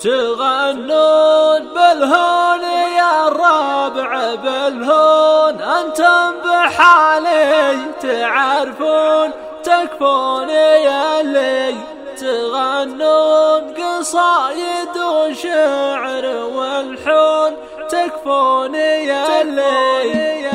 تغنون بالهون يا الربع بالهون، أنتم بحالي تعرفون تكفون يا اللي تغنون قصايد وشعر والحون، تكفون يا اللي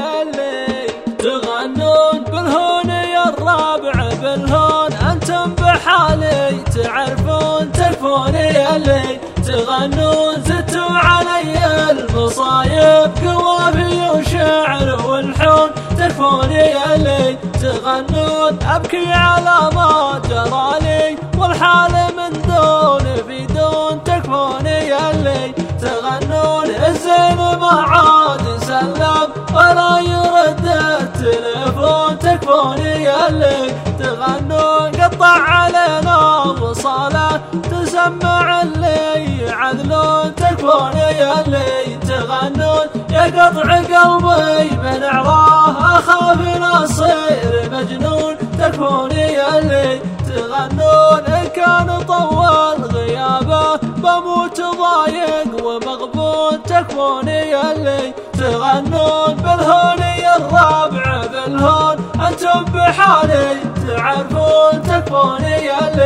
تغنون بالهون يا الربع بالهون، أنتم بحالي تعرفون تكفون يا اللي تغنون. زدتوا علي المصايب قوافي وشعر والحون، تكفون يا اللي تغنون. أبكي على ما جرالي والحال من دون في دون، تكفون يا اللي تغنون. الزين ما عاد سلم ولا يرد التلفون، تكفون يا اللي تغنون. قطع علينا وصاله تسمع اللي يعذلون، تكفون يا اللي تغنون. يا قطع قلبي من عراه أخاف نصير مجنون، تكفون يا اللي تغنون. إن كان طول غيابه بموت ضايق ومغبون، تكفون يا اللي تغنون. بالهون يا الربع بالهون، أنتم بحالي تعرفون تكفون يا اللي